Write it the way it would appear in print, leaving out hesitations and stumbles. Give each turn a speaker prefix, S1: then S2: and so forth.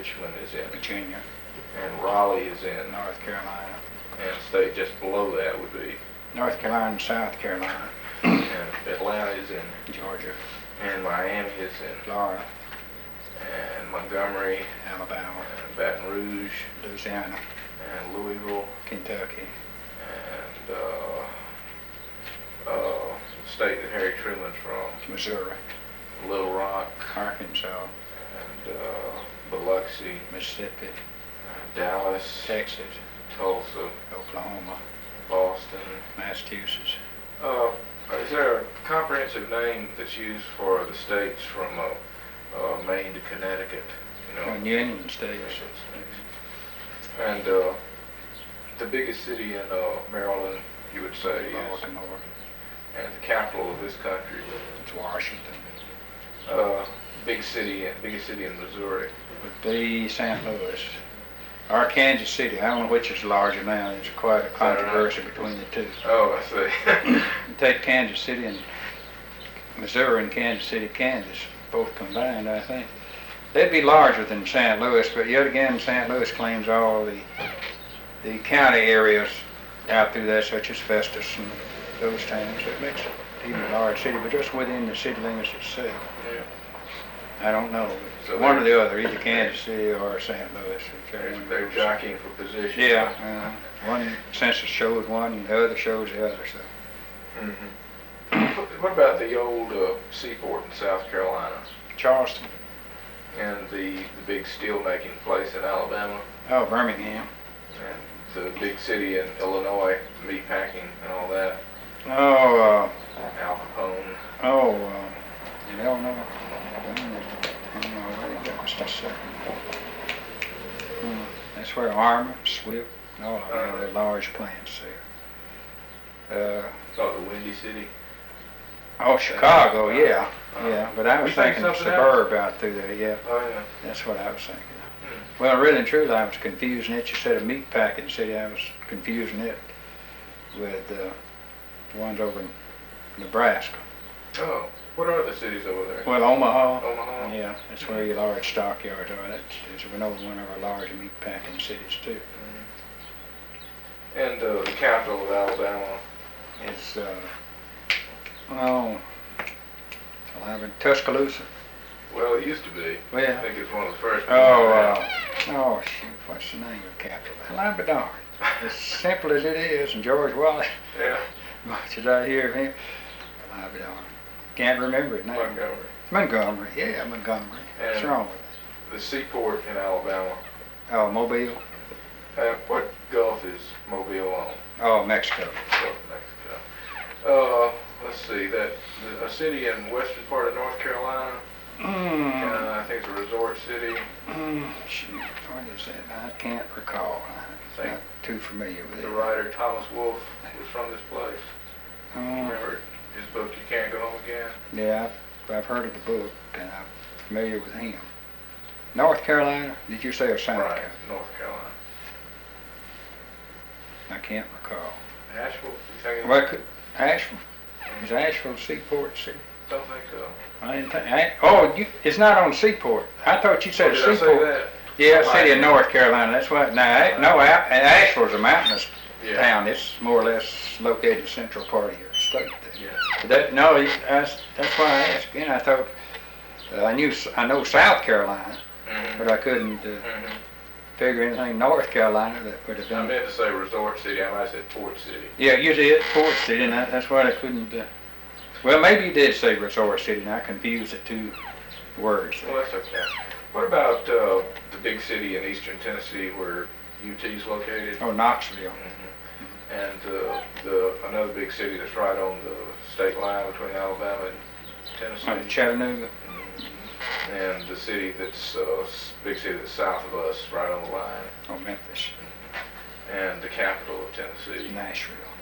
S1: Richmond is in
S2: Virginia,
S1: and Raleigh is in,
S2: North Carolina,
S1: and the state just below that would be,
S2: North Carolina, and South Carolina,
S1: and Atlanta is in,
S2: Georgia,
S1: and Miami is in,
S2: Florida,
S1: and Montgomery,
S2: Alabama,
S1: and Baton Rouge,
S2: Louisiana,
S1: and Louisville,
S2: Kentucky,
S1: and the state that Harry Truman's from,
S2: Missouri,
S1: Little Rock,
S2: Arkansas,
S1: and Biloxi,
S2: Mississippi,
S1: Dallas,
S2: Texas,
S1: Tulsa,
S2: Oklahoma,
S1: Boston.
S2: Massachusetts.
S1: Is there a comprehensive name that's used for the states from Maine to Connecticut?
S2: New England states.
S1: And the biggest city in Maryland, you would say, is,
S2: Baltimore.
S1: and the capital of this country.
S2: It's Washington.
S1: Biggest city in Missouri.
S2: Would be St. Louis. Or Kansas City. I don't know which is larger now. There's quite a controversy between the two.
S1: Oh, I see.
S2: You take Kansas City and Missouri and Kansas City, Kansas, both combined, I think. They'd be larger than St. Louis, but yet again, St. Louis claims all the county areas out through there, such as Festus and those towns. It makes it even a large city, but just within the city limits itself.
S1: Yeah.
S2: I don't know.
S1: So
S2: One or the other, either Kansas City or St. Louis.
S1: They're jockeying for position.
S2: Yeah, one census shows one, and the other shows the other. So.
S1: Mm-hmm. What about the old seaport in South Carolina?
S2: Charleston.
S1: And the big steel making place in Alabama?
S2: Oh, Birmingham.
S1: And the big city in Illinois, meat packing and all that?
S2: Oh,
S1: Al Capone.
S2: In Illinois. I don't know where it goes. Just a second. That's where Armour, Swift, and all of them have their large plants there.
S1: Oh, the Windy City?
S2: Oh, Chicago, yeah. Yeah, but I was
S1: You think
S2: thinking of
S1: something
S2: suburb out through there, yeah.
S1: Oh, yeah.
S2: That's what I was thinking of. Well, really and truly, I was confusing it. You said a meat packing city. I was confusing it with the ones over in Nebraska.
S1: Oh, what are the cities over there?
S2: Well, Omaha.
S1: Omaha?
S2: Yeah, that's where your large stockyards are. That's another one of our large meat packing cities, too.
S1: And the capital of Alabama?
S2: It's, Tuscaloosa.
S1: Well, it used to be.
S2: Well,
S1: I think it's one of the first.
S2: Shoot, what's the name of the capital? Alabama. As simple as it is, and George Wallace,
S1: Yeah.
S2: much as I hear of him, Alabama. Can't remember it now.
S1: Montgomery.
S2: Montgomery, yeah, Montgomery. What's
S1: And
S2: wrong with it?
S1: the seaport in Alabama.
S2: Oh, Mobile.
S1: What Gulf is Mobile on?
S2: Oh, Mexico.
S1: Gulf of Mexico. Let's see, a city in western part of North Carolina. I think it's a resort city.
S2: Shoot, what is that? I can't recall. I'm not too familiar with it.
S1: The writer Thomas Wolfe was from this place.
S2: Mm,
S1: Remember his book You Can't Go Home Again?
S2: yeah, I've heard of the book, and I'm familiar with him. North Carolina? Did you say or South
S1: Right,
S2: Carolina?
S1: North Carolina.
S2: I can't recall.
S1: Asheville? You thinking?
S2: Well, Asheville. Is Asheville a seaport city?
S1: Don't think so.
S2: I didn't think. It's not on Seaport. I thought you said
S1: Did I
S2: Seaport.
S1: say that?
S2: Yeah, city of North Carolina. That's what. Asheville's a mountainous
S1: Yeah.
S2: town. It's more or less located in the central part of your state.
S1: Yeah.
S2: But that's why I asked. Again, I thought I know South Carolina, but I couldn't figure anything North Carolina that would have
S1: I
S2: been.
S1: meant to say resort city. I might have said port city.
S2: Yeah, you did Port City, and that's why I couldn't. Well, maybe you did say resort city, and I confused the two words.
S1: Well, that's okay. What about the big city in eastern Tennessee where UT is located?
S2: Oh, Knoxville.
S1: And another big city that's right on the state line between Alabama and Tennessee.
S2: Chattanooga.
S1: And the city that's big city that's south of us, right on the line.
S2: Oh, Memphis.
S1: And the capital of Tennessee.
S2: Nashville.